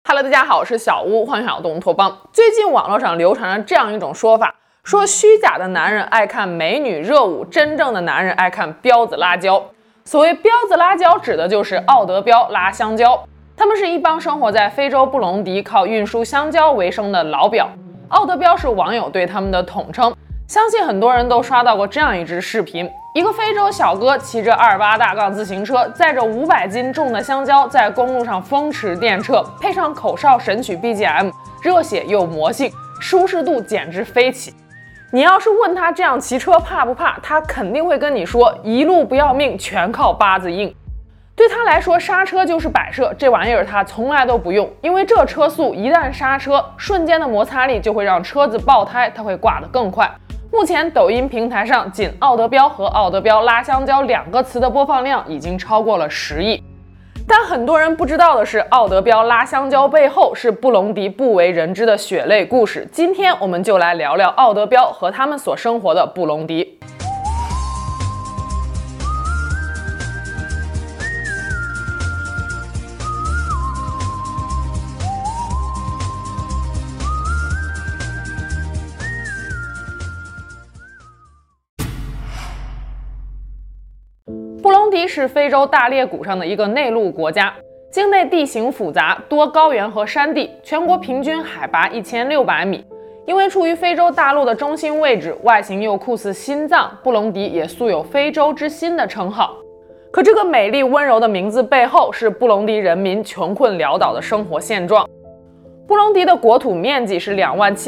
Hello， 大家好，我是小屋，欢迎小东托邦。最近网络上流传着这样一种说法，说虚假的男人爱看美女热舞，真正的男人爱看彪子拉胶。所谓彪子拉胶，指的就是奥德彪拉香蕉。他们是一帮生活在非洲布隆迪，靠运输香蕉为生的老表。奥德彪是网友对他们的统称。相信很多人都刷到过这样一支视频，一个非洲小哥骑着28大杠自行车，载着500斤重的香蕉在公路上风驰电掣，配上口哨神曲 BGM， 热血又魔性，舒适度简直飞起。你要是问他这样骑车怕不怕，他肯定会跟你说一路不要命，全靠八字硬。对他来说，刹车就是摆设，这玩意儿他从来都不用，因为这车速一旦刹车，瞬间的摩擦力就会让车子爆胎，他会挂得更快。目前抖音平台上仅奥德彪和奥德彪拉香蕉2个词的播放量已经超过了10亿。但很多人不知道的是，奥德彪拉香蕉背后是布隆迪不为人知的血泪故事。今天我们就来聊聊奥德彪和他们所生活的布隆迪。布隆迪是非洲大裂谷上的一个内陆国家，境内地形复杂，多高原和山地，全国平均海拔1600米。因为处于非洲大陆的中心位置，外形又酷似心脏，布隆迪也素有非洲之心的称号。可这个美丽温柔的名字背后，是布隆迪人民穷困潦倒的生活现状。布隆迪的国土面积是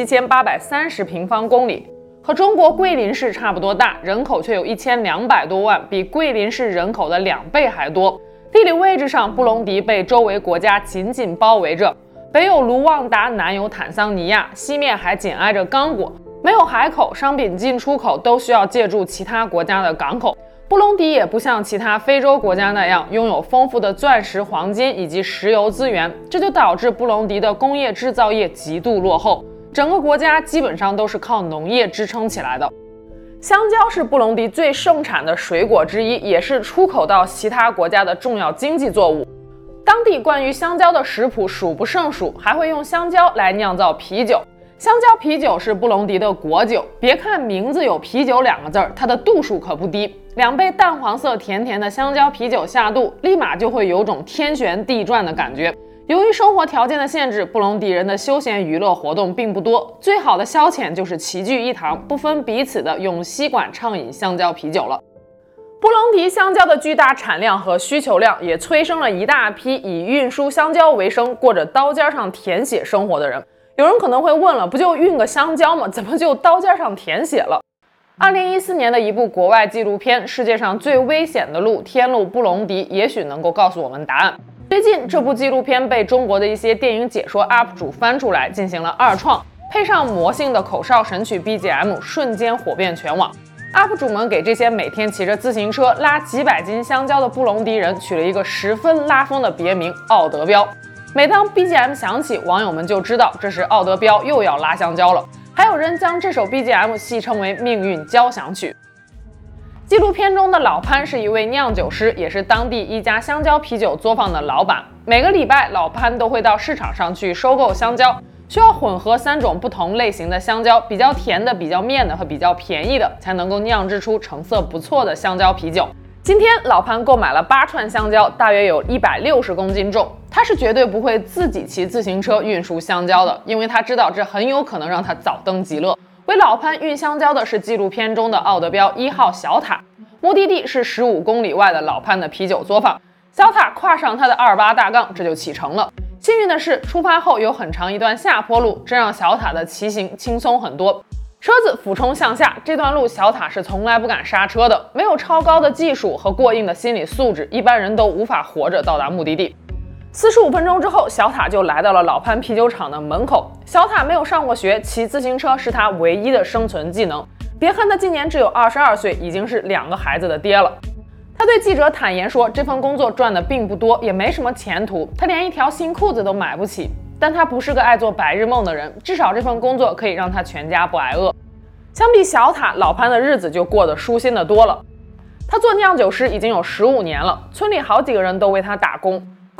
27830平方公里。和中国桂林市差不多大，人口却有1200多万，比桂林市人口的2倍还多。地理位置上，布隆迪被周围国家紧紧包围着，北有卢旺达，南有坦桑尼亚，西面还紧挨着刚果。没有海口，商品进出口都需要借助其他国家的港口。布隆迪也不像其他非洲国家那样拥有丰富的钻石、黄金以及石油资源，这就导致布隆迪的工业制造业极度落后。整个国家基本上都是靠农业支撑起来的。香蕉是布隆迪最盛产的水果之一，也是出口到其他国家的重要经济作物。当地关于香蕉的食谱数不胜数，还会用香蕉来酿造啤酒。香蕉啤酒是布隆迪的国酒，别看名字有啤酒2个字，它的度数可不低。2杯淡黄色甜甜的香蕉啤酒下肚，立马就会有种天旋地转的感觉。由于生活条件的限制，布隆迪人的休闲娱乐活动并不多，最好的消遣就是齐聚一堂，不分彼此的用吸管畅饮香蕉啤酒了。布隆迪香蕉的巨大产量和需求量，也催生了一大批以运输香蕉为生，过着刀尖上舔血生活的人。有人可能会问了，不就运个香蕉吗？怎么就刀尖上舔血了？2014年的一部国外纪录片《世界上最危险的路：天路布隆迪》也许能够告诉我们答案。最近这部纪录片被中国的一些电影解说 UP 主翻出来进行了2创，配上魔性的口哨神曲 BGM， 瞬间火遍全网。UP 主们给这些每天骑着自行车拉几百斤香蕉的布隆迪人取了一个十分拉风的别名奥德彪。每当 BGM 响起，网友们就知道这是奥德彪又要拉香蕉了。还有人将这首 BGM 戏称为命运交响曲。纪录片中的老潘是一位酿酒师，也是当地一家香蕉啤酒作坊的老板。每个礼拜，老潘都会到市场上去收购香蕉，需要混合3种不同类型的香蕉，比较甜的、比较面的和比较便宜的，才能够酿制出成色不错的香蕉啤酒。今天，老潘购买了8串香蕉，大约有160公斤重。他是绝对不会自己骑自行车运输香蕉的，因为他知道这很有可能让他早登极乐。为老潘运香蕉的是纪录片中的奥德彪1号小塔，目的地是15公里外的老潘的啤酒作坊。小塔跨上他的28大杠，这就启程了。幸运的是，出发后有很长一段下坡路，这让小塔的骑行轻松很多。车子俯冲向下，这段路小塔是从来不敢刹车的，没有超高的技术和过硬的心理素质，一般人都无法活着到达目的地。45分钟之后，小塔就来到了老潘啤酒厂的门口。小塔没有上过学，骑自行车是他唯一的生存技能。别看他今年只有22岁，已经是2个孩子的爹了。他对记者坦言说，这份工作赚的并不多，也没什么前途，他连一条新裤子都买不起。但他不是个爱做白日梦的人，至少这份工作可以让他全家不挨饿。相比小塔，老潘的日子就过得舒心的多了。他做酿酒师已经有15年了，村里好几个人都为他打工。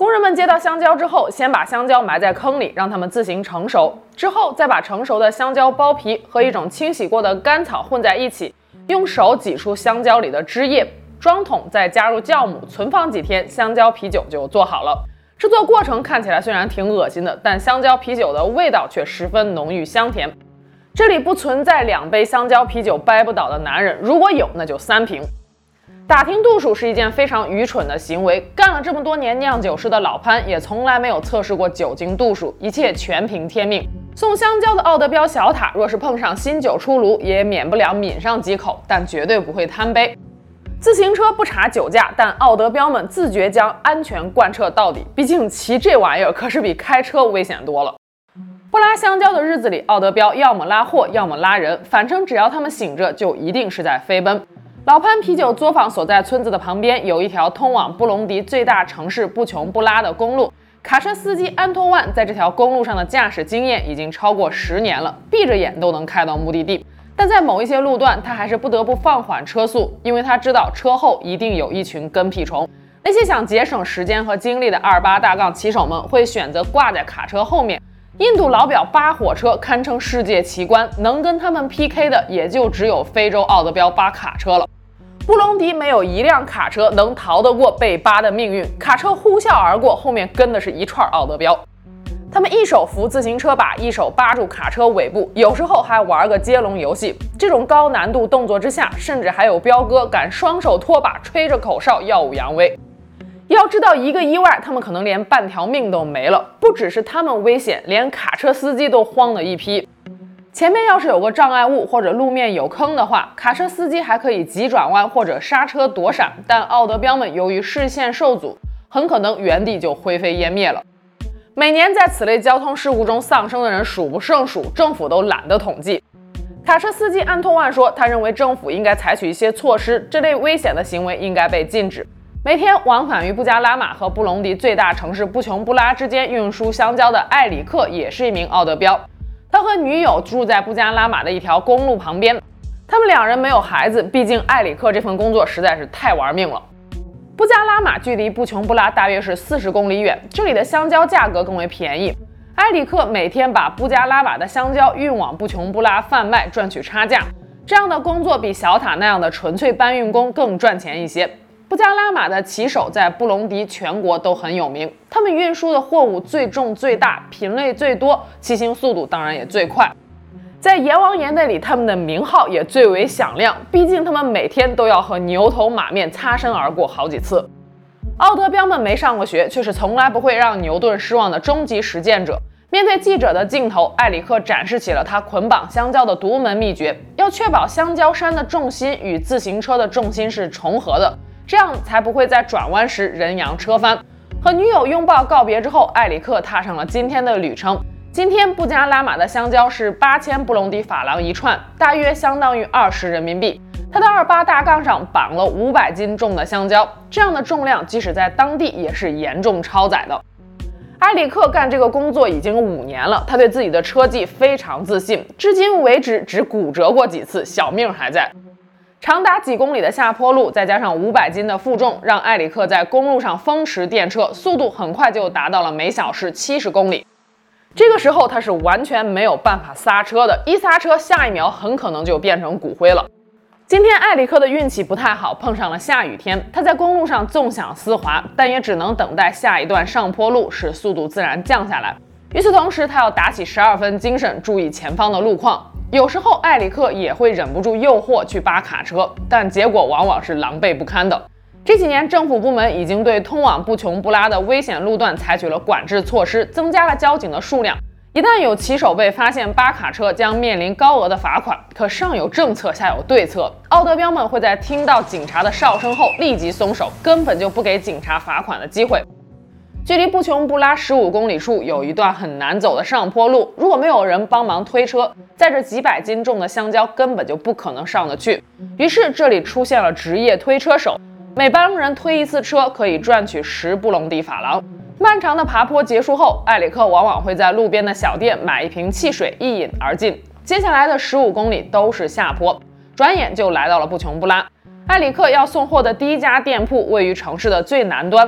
工人们接到香蕉之后，先把香蕉埋在坑里，让它们自行成熟，之后再把成熟的香蕉剥皮和一种清洗过的干草混在一起，用手挤出香蕉里的汁液，装桶，再加入酵母，存放几天，香蕉啤酒就做好了。制作过程看起来虽然挺恶心的，但香蕉啤酒的味道却十分浓郁香甜。这里不存在2杯香蕉啤酒掰不倒的男人，如果有，那就3瓶。打听度数是一件非常愚蠢的行为，干了这么多年酿酒师的老潘也从来没有测试过酒精度数，一切全凭天命。送香蕉的奥德标小塔若是碰上新酒出炉，也免不了抿上几口，但绝对不会贪杯。自行车不查酒驾，但奥德标们自觉将安全贯彻到底，毕竟骑这玩意儿可是比开车危险多了。不拉香蕉的日子里，奥德标要么拉货，要么拉人，反正只要他们醒着，就一定是在飞奔。老潘啤酒作坊所在村子的旁边有一条通往布隆迪最大城市布琼布拉的公路，卡车司机安托万在这条公路上的驾驶经验已经超过10年了，闭着眼都能开到目的地。但在某一些路段，他还是不得不放缓车速，因为他知道车后一定有一群跟屁虫。那些想节省时间和精力的28大杠骑手们会选择挂在卡车后面。印度老表8火车堪称世界奇观，能跟他们 PK 的也就只有非洲奥德标8卡车了。布隆迪没有一辆卡车能逃得过被扒的命运，卡车呼啸而过，后面跟的是一串奥德标。他们一手扶自行车把，一手扒住卡车尾部，有时候还玩个接龙游戏。这种高难度动作之下，甚至还有彪哥敢双手托把，吹着口哨耀武扬威。要知道，一个意外，他们可能连半条命都没了。不只是他们危险，连卡车司机都慌了一批。前面要是有个障碍物或者路面有坑的话，卡车司机还可以急转弯或者刹车躲闪，但奥德标们由于视线受阻，很可能原地就灰飞烟灭了。每年在此类交通事故中丧生的人数不胜数，政府都懒得统计。卡车司机安托万说，他认为政府应该采取一些措施，这类危险的行为应该被禁止。每天往返于布加拉玛和布隆迪最大城市布琼布拉之间运输香蕉的艾里克也是一名奥德标，他和女友住在布加拉玛的一条公路旁边。他们2人没有孩子，毕竟艾里克这份工作实在是太玩命了。布加拉玛距离布琼布拉大约是40公里远，这里的香蕉价格更为便宜。埃里克每天把布加拉玛的香蕉运往布琼布拉贩卖，赚取差价。这样的工作比小塔那样的纯粹搬运工更赚钱一些。布加拉玛的骑手在布隆迪全国都很有名，他们运输的货物最重最大，品类最多，骑行速度当然也最快。在阎王爷那里，他们的名号也最为响亮，毕竟他们每天都要和牛头马面擦身而过好几次。奥德标们没上过学，却是从来不会让牛顿失望的终极实践者。面对记者的镜头，埃里克展示起了他捆绑香蕉的独门秘诀，要确保香蕉山的重心与自行车的重心是重合的，这样才不会在转弯时人仰车翻。和女友拥抱告别之后，埃里克踏上了今天的旅程。今天布加拉玛的香蕉是8000布隆迪法郎一串，大约相当于20人民币。他的28大杠上绑了500斤重的香蕉，这样的重量即使在当地也是严重超载的。埃里克干这个工作已经5年了，他对自己的车技非常自信，至今为止只骨折过几次，小命还在。长达几公里的下坡路，再加上500斤的负重，让埃里克在公路上风驰电掣，速度很快就达到了每小时70公里。这个时候他是完全没有办法刹车的，一刹车下一秒很可能就变成骨灰了。今天埃里克的运气不太好，碰上了下雨天，他在公路上纵享丝滑，但也只能等待下一段上坡路，使速度自然降下来。与此同时，他要打起12分精神，注意前方的路况。有时候埃里克也会忍不住诱惑去扒卡车，但结果往往是狼狈不堪的。这几年，政府部门已经对通往布琼布拉的危险路段采取了管制措施，增加了交警的数量。一旦有骑手被发现扒卡车，将面临高额的罚款。可上有政策，下有对策，奥德标们会在听到警察的哨声后立即松手，根本就不给警察罚款的机会。距离布琼布拉15公里处有一段很难走的上坡路，如果没有人帮忙推车，载着几百斤重的香蕉根本就不可能上得去。于是这里出现了职业推车手，每帮人推一次车可以赚取10布隆迪法郎。漫长的爬坡结束后，埃里克往往会在路边的小店买一瓶汽水一饮而尽。接下来的15公里都是下坡，转眼就来到了布琼布拉。埃里克要送货的第一家店铺位于城市的最南端。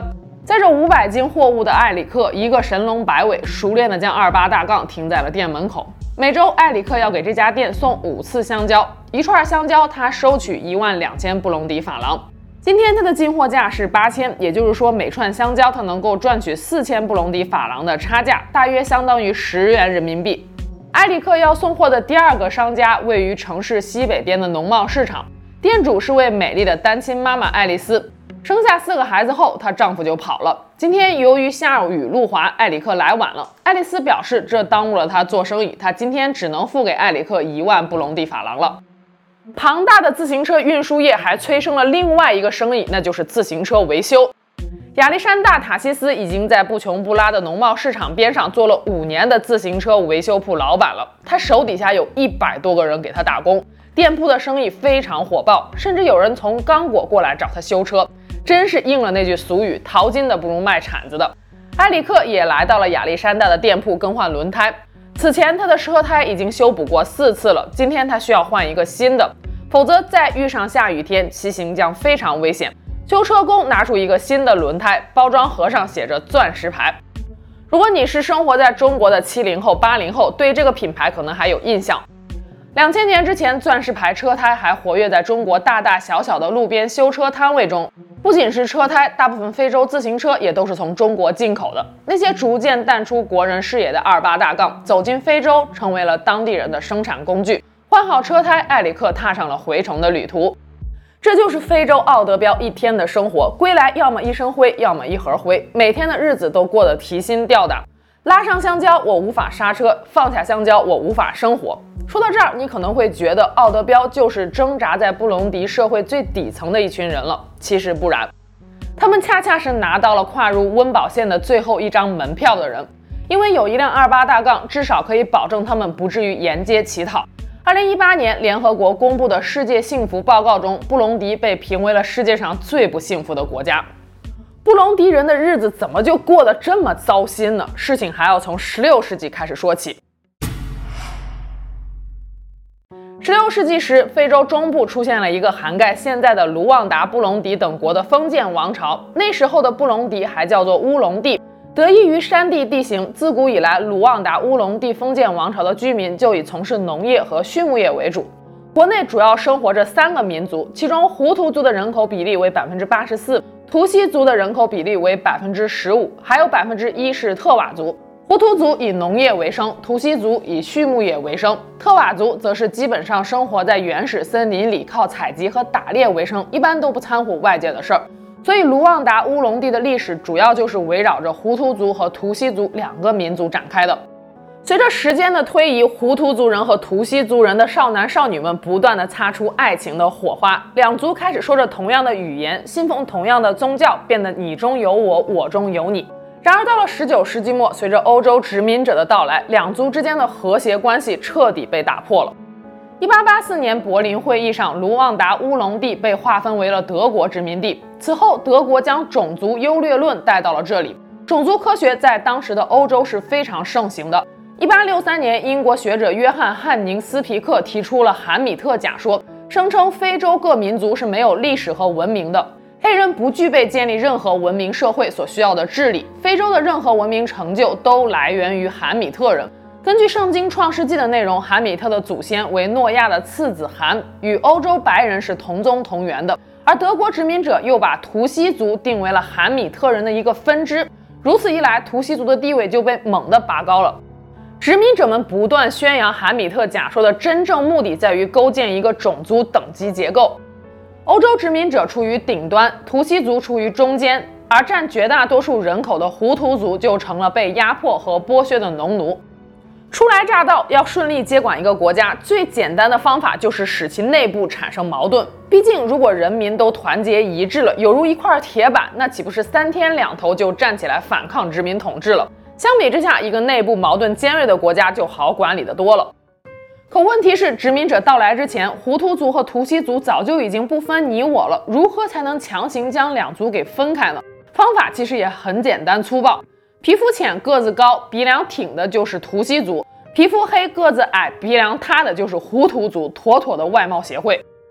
载着500斤货物的埃里克一个神龙摆尾，熟练地将28大杠停在了店门口。每周埃里克要给这家店送5次香蕉，一串香蕉他收取12000布隆迪法郎。今天他的进货价是8000，也就是说每串香蕉他能够赚取4000布隆迪法郎的差价，大约相当于10元人民币。埃里克要送货的第2个商家位于城市西北边的农贸市场，店主是位美丽的单亲妈妈爱丽丝。生下4个孩子后，她丈夫就跑了。今天由于下雨路滑，埃里克来晚了。爱丽丝表示这耽误了她做生意，她今天只能付给埃里克1万布隆迪法郎了。庞大的自行车运输业还催生了另外一个生意，那就是自行车维修。亚历山大·塔西斯已经在布琼布拉的农贸市场边上做了5年的自行车维修铺老板了，他手底下有100多个人给他打工，店铺的生意非常火爆，甚至有人从刚果过来找他修车，真是应了那句俗语，淘金的不如卖铲子的。埃里克也来到了亚历山大的店铺更换轮胎，此前他的车胎已经修补过4次了，今天他需要换一个新的，否则再遇上下雨天，骑行将非常危险。修车工拿出一个新的轮胎，包装盒上写着钻石牌。如果你是生活在中国的70后、80后，对这个品牌可能还有印象。2000年之前，钻石牌车胎还活跃在中国大大小小的路边修车摊位中。不仅是车胎，大部分非洲自行车也都是从中国进口的。那些逐渐淡出国人视野的28大杠，走进非洲，成为了当地人的生产工具。换好车胎，埃里克踏上了回程的旅途。这就是非洲奥德彪一天的生活，归来要么一身灰，要么一盒灰，每天的日子都过得提心吊胆。拉上香蕉，我无法刹车；放下香蕉，我无法生活。说到这儿，你可能会觉得奥德彪就是挣扎在布隆迪社会最底层的一群人了。其实不然，他们恰恰是拿到了跨入温饱线的最后一张门票的人，因为有一辆28大杠，至少可以保证他们不至于沿街乞讨。2018年联合国公布的世界幸福报告中，布隆迪被评为了世界上最不幸福的国家。布隆迪人的日子怎么就过得这么糟心呢？事情还要从16世纪开始说起。16世纪时，非洲中部出现了一个涵盖现在的卢旺达、布隆迪等国的封建王朝。那时候的布隆迪还叫做乌隆地，得益于山地地形，自古以来，卢旺达乌隆地封建王朝的居民就以从事农业和畜牧业为主。国内主要生活着3个民族，其中胡图族的人口比例为84%，图西族的人口比例为15%，还有1%是特瓦族。胡图族以农业为生，图西族以畜牧业为生，特瓦族则是基本上生活在原始森林里，靠采集和打猎为生，一般都不掺和外界的事儿。所以卢旺达乌隆地的历史主要就是围绕着胡图族和图西族2个民族展开的。随着时间的推移，胡图族人和图西族人的少男少女们不断地擦出爱情的火花，两族开始说着同样的语言，信奉同样的宗教，变得你中有我，我中有你。然而到了19世纪末，随着欧洲殖民者的到来，两族之间的和谐关系彻底被打破了。1884年柏林会议上，卢旺达乌隆地被划分为了德国殖民地。此后，德国将种族优劣论带到了这里。种族科学在当时的欧洲是非常盛行的。1863年，英国学者约翰·汉宁斯皮克提出了韩米特假说，声称非洲各民族是没有历史和文明的。黑人不具备建立任何文明社会所需要的智力，非洲的任何文明成就都来源于韩米特人。根据圣经创世纪的内容，韩米特的祖先为诺亚的次子韩，与欧洲白人是同宗同源的，而德国殖民者又把图西族定为了韩米特人的一个分支，如此一来，图西族的地位就被猛地拔高了。殖民者们不断宣扬韩米特假说的真正目的在于构建一个种族等级结构。欧洲殖民者处于顶端，图西族处于中间，而占绝大多数人口的胡图族就成了被压迫和剥削的农奴。初来乍到，要顺利接管一个国家，最简单的方法就是使其内部产生矛盾。毕竟，如果人民都团结一致了，有如一块铁板，那岂不是3天2头就站起来反抗殖民统治了？相比之下，一个内部矛盾尖锐的国家就好管理得多了。可问题是，殖民者到来之前，胡图族和图西族早就已经不分你我了，如何才能强行将两族给分开呢？方法其实也很简单粗暴，皮肤浅、个子高、鼻梁挺的就是图西族，皮肤黑、个子矮、鼻梁塌的就是胡图族，妥妥的外貌协会。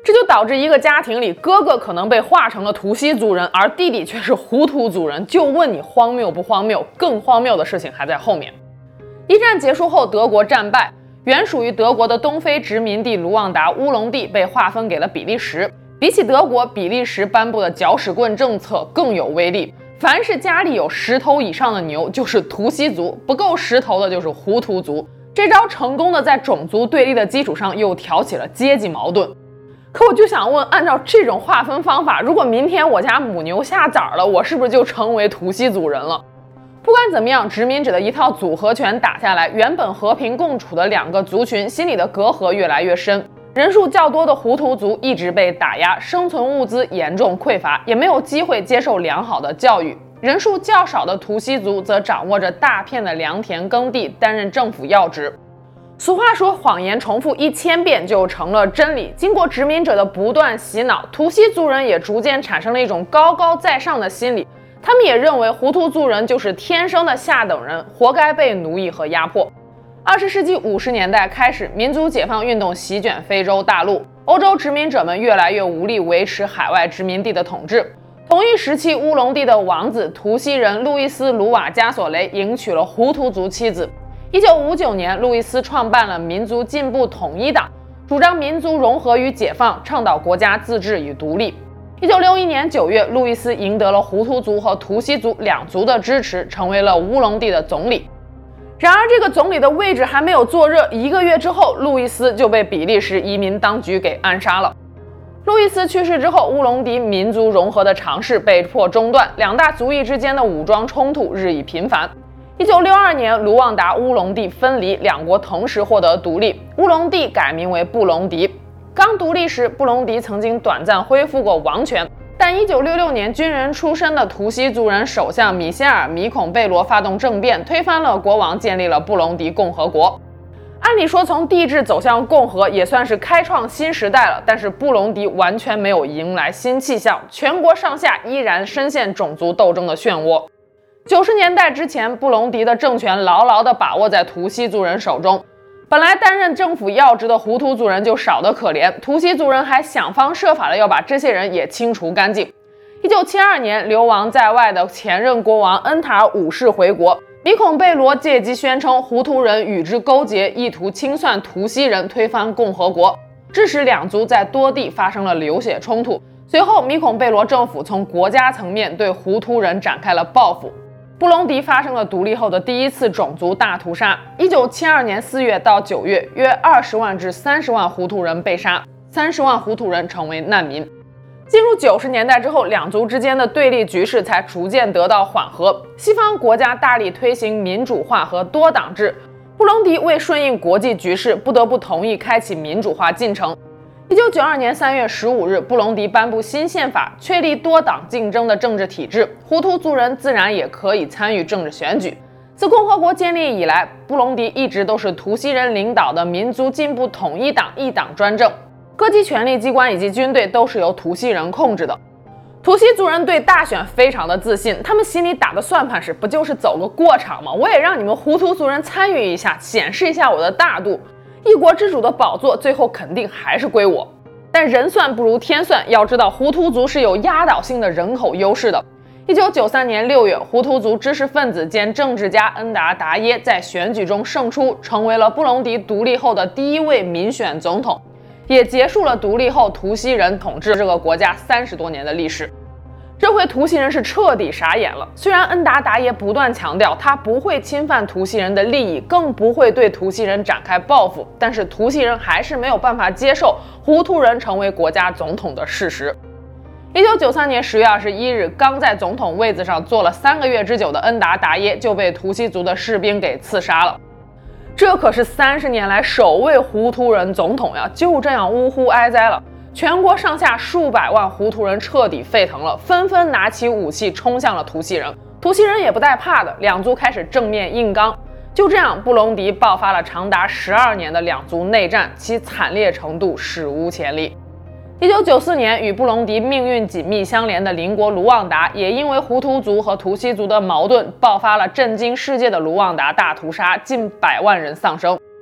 这就导致一个家庭里，哥哥可能被划成了图西族人，而弟弟却是胡图族人。就问你荒谬不荒谬？更荒谬的事情还在后面。一战结束后，德国战败，原属于德国的东非殖民地卢旺达乌龙地被划分给了比利时。比起德国，比利时颁布的搅屎棍政策更有威力。凡是家里有10头以上的牛，就是图西族；不够10头的，就是胡图族。这招成功的在种族对立的基础上，又挑起了阶级矛盾。可我就想问，按照这种划分方法，如果明天我家母牛下崽了，我是不是就成为图西族人了？不管怎么样，殖民者的一套组合拳打下来，原本和平共处的2个族群心里的隔阂越来越深。人数较多的胡图族一直被打压，生存物资严重匮乏，也没有机会接受良好的教育。人数较少的图西族则掌握着大片的良田耕地，担任政府要职。俗话说，谎言重复1000遍就成了真理。经过殖民者的不断洗脑，图西族人也逐渐产生了一种高高在上的心理，他们也认为胡图族人就是天生的下等人，活该被奴役和压迫。20世纪50年代开始，民族解放运动席卷非洲大陆，欧洲殖民者们越来越无力维持海外殖民地的统治。同一时期，乌龙地的王子图西人路易斯·卢瓦加索雷迎娶了胡图族妻子。1959年，路易斯创办了民族进步统一党，主张民族融合与解放，倡导国家自治与独立。1961年9月，路易斯赢得了胡图族和图西族2族的支持，成为了乌龙地的总理。然而，这个总理的位置还没有坐热，1个月之后，路易斯就被比利时移民当局给暗杀了。路易斯去世之后，乌龙地民族融合的尝试被迫中断，2大族裔之间的武装冲突日益频繁。1962年，卢旺达乌龙地分离，2国同时获得独立，乌龙地改名为布隆迪。刚独立时，布隆迪曾经短暂恢复过王权，但1966年，军人出身的图西族人首相米歇尔·米孔贝罗发动政变，推翻了国王，建立了布隆迪共和国。按理说，从帝制走向共和也算是开创新时代了，但是布隆迪完全没有迎来新气象，全国上下依然深陷种族斗争的漩涡。90年代之前，布隆迪的政权牢牢地把握在图西族人手中。本来担任政府要职的胡图族人就少得可怜，图西族人还想方设法的要把这些人也清除干净。1972年，流亡在外的前任国王恩塔尔5世回国，米孔贝罗借机宣称胡图人与之勾结，意图清算图西人，推翻共和国，致使2族在多地发生了流血冲突。随后，米孔贝罗政府从国家层面对胡图人展开了报复。布隆迪发生了独立后的第一次种族大屠杀。1972年4月到9月，约20万至30万胡图人被杀，30万胡图人成为难民。进入90年代之后，2族之间的对立局势才逐渐得到缓和。西方国家大力推行民主化和多党制，布隆迪为顺应国际局势，不得不同意开启民主化进程。1992年3月15日，布隆迪颁布新宪法，确立多党竞争的政治体制，胡图族人自然也可以参与政治选举。自共和国建立以来，布隆迪一直都是图西人领导的民族进步统一党一党专政，各级权力机关以及军队都是由图西人控制的。图西族人对大选非常的自信，他们心里打的算盘是，不就是走个过场吗？我也让你们胡图族人参与一下，显示一下我的大度。一国之主的宝座最后肯定还是归我。但人算不如天算，要知道胡图族是有压倒性的人口优势的。1993年6月，胡图族知识分子兼政治家恩达达耶在选举中胜出，成为了布隆迪独立后的第1位民选总统，也结束了独立后图西人统治这个国家30多年的历史。这回图西人是彻底傻眼了。虽然恩达达耶不断强调他不会侵犯图西人的利益，更不会对图西人展开报复，但是图西人还是没有办法接受胡图人成为国家总统的事实。1993年10月21日，刚在总统位子上坐了3个月之久的恩达达耶就被图西族的士兵给刺杀了。这可是30年来首位胡图人总统呀，就这样呜呼哀哉了。全国上下数百万胡图人彻底沸腾了，纷纷拿起武器冲向了图西人。图西人也不带怕的，2族开始正面硬刚。就这样，布隆迪爆发了长达12年的2族内战，其惨烈程度史无前例。1994年，与布隆迪命运紧密相连的邻国卢旺达，也因为胡图族和图西族的矛盾，爆发了震惊世界的卢旺达大屠杀，近100万人丧生。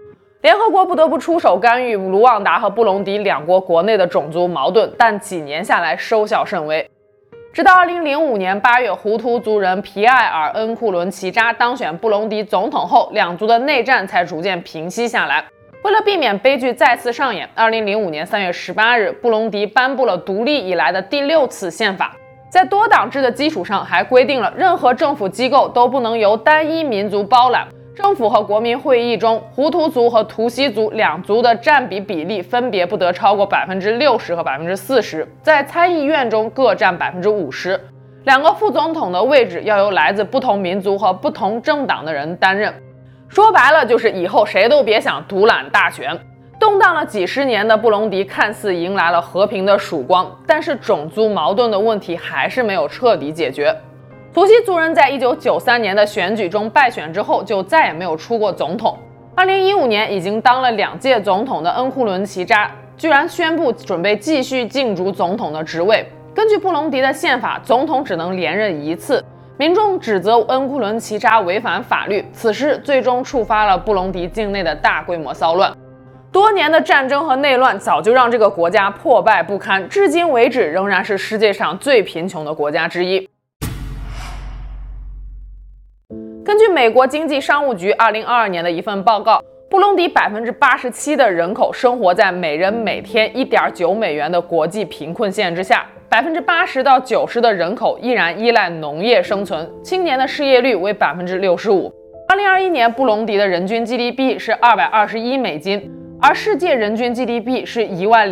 联合国不得不出手干预卢旺达和布隆迪两国国内的种族矛盾，但几年下来收效甚微。直到2005年8月，胡图族人皮埃尔·恩库伦齐扎当选布隆迪总统后，两族的内战才逐渐平息下来。为了避免悲剧再次上演，2005年3月18日，布隆迪颁布了独立以来的第6次宪法。在多党制的基础上，还规定了任何政府机构都不能由单一民族包揽。政府和国民会议中，胡图族和图西族两族的占比例分别不得超过60%和40%，在参议院中各占50%。两个副总统的位置要由来自不同民族和不同政党的人担任。说白了，就是以后谁都别想独揽大权。动荡了几十年的布隆迪看似迎来了和平的曙光，但是种族矛盾的问题还是没有彻底解决。图西族人在1993年的选举中败选之后，就再也没有出过总统。2015年已经当了2届总统的恩库伦齐扎，居然宣布准备继续竞逐总统的职位。根据布隆迪的宪法，总统只能连任1次。民众指责恩库伦齐扎违反法律，此事最终触发了布隆迪境内的大规模骚乱。多年的战争和内乱早就让这个国家破败不堪，至今为止仍然是世界上最贫穷的国家之一。根据美国经济商务局2022年的一份报告，布隆迪87%的人口生活在每人每天1.9美元的国际贫困线之下，80%到90%的人口依然依赖农业生存，青年的失业率为65%。2021年，布隆迪的人均 GDP 是221美金，而世界人均 GDP 是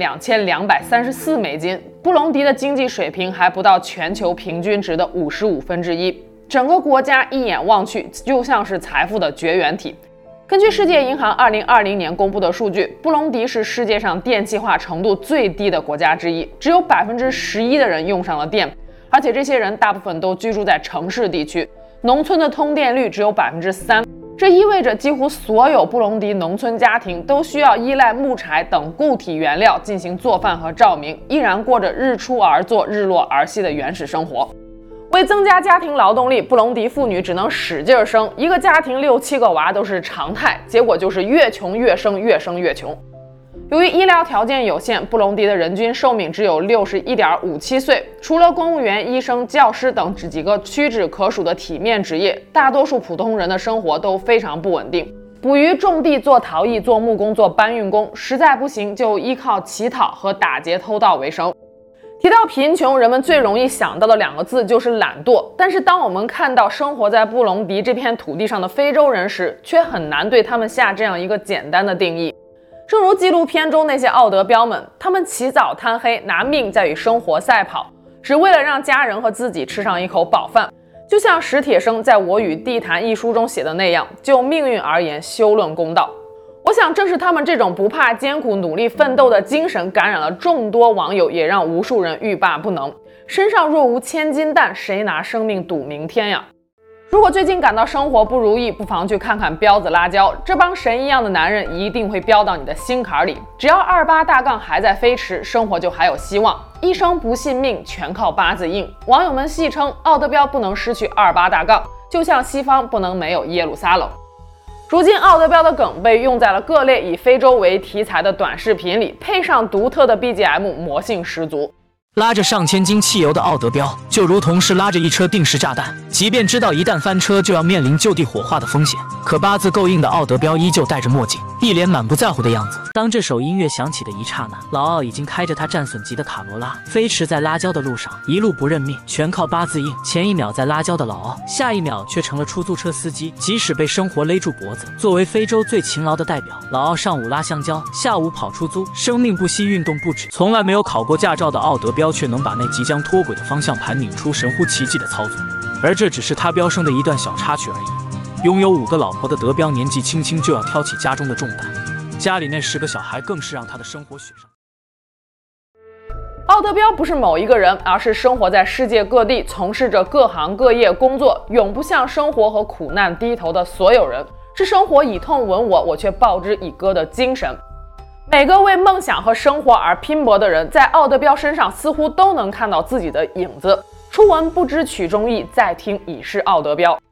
12234美金。布隆迪的经济水平还不到全球平均值的1/55。整个国家一眼望去就像是财富的绝缘体。根据世界银行2020年公布的数据，布隆迪是世界上电气化程度最低的国家之一，只有11%的人用上了电，而且这些人大部分都居住在城市地区，农村的通电率只有3%。这意味着几乎所有布隆迪农村家庭都需要依赖木柴等固体原料进行做饭和照明，依然过着日出而作日落而息的原始生活。为增加家庭劳动力，布隆迪妇女只能使劲生，一个家庭6、7个娃都是常态，结果就是越穷越生，越生越穷。由于医疗条件有限，布隆迪的人均寿命只有61.57岁。除了公务员、医生、教师等几个屈指可数的体面职业，大多数普通人的生活都非常不稳定。捕鱼、种地、做陶艺、做木工、做搬运工，实在不行就依靠乞讨和打劫偷盗为生。提到贫穷，人们最容易想到的2个字就是懒惰。但是当我们看到生活在布隆迪这片土地上的非洲人时，却很难对他们下这样一个简单的定义。正如纪录片中那些奥德彪们，他们起早贪黑，拿命在与生活赛跑，只为了让家人和自己吃上一口饱饭。就像史铁生在《我与地坛》一书中写的那样，就命运而言，休论公道。我想正是他们这种不怕艰苦努力奋斗的精神感染了众多网友，也让无数人欲罢不能。身上若无千斤担，谁拿生命赌明天呀？如果最近感到生活不如意，不妨去看看彪子辣椒，这帮神一样的男人一定会飙到你的心坎里。只要28大杠还在飞驰，生活就还有希望。一生不信命，全靠八字硬。网友们戏称奥德彪不能失去28大杠，就像西方不能没有耶路撒冷。如今奥德彪的梗被用在了各类以非洲为题材的短视频里，配上独特的 BGM， 魔性十足。 拉着上千斤汽油的奥德彪，就如同是拉着一车定时炸弹，即便知道一旦翻车就要面临就地火化的风险，可八字够硬的奥德彪依旧戴着墨镜，一脸满不在乎的样子。当这首音乐响起的一刹那，老奥已经开着他战损级的卡罗拉，飞驰在拉焦的路上，一路不认命，全靠八字硬。前一秒在拉焦的老奥，下一秒却成了出租车司机，即使被生活勒住脖子，作为非洲最勤劳的代表，老奥上午拉香蕉，下午跑出租，生命不息，运动不止。从来没有考过驾照的奥德彪却能把那即将脱轨的方向盘拧出神乎其技的操作，而这只是他飙升的一段小插曲而已。拥有5个老婆的德彪年纪轻轻就要挑起家中的重担，家里那10个小孩更是让他的生活雪上。 奥德彪不是某一个人，而是生活在世界各地，从事着各行各业工作，永不向生活和苦难低头的所有人，是生活以痛吻我，我却报之以歌的精神。每个为梦想和生活而拼搏的人，在奥德彪身上似乎都能看到自己的影子。初闻不知曲中意，再听已是奥德彪。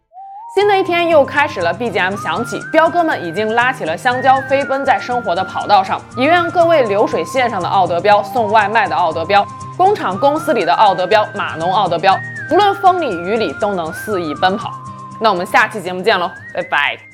新的一天又开始了 ，BGM 响起，彪哥们已经拉起了香蕉，飞奔在生活的跑道上。也愿各位流水线上的奥德彪、送外卖的奥德彪、工厂公司里的奥德彪、码农奥德彪，无论风里雨里都能肆意奔跑。那我们下期节目见喽，拜拜。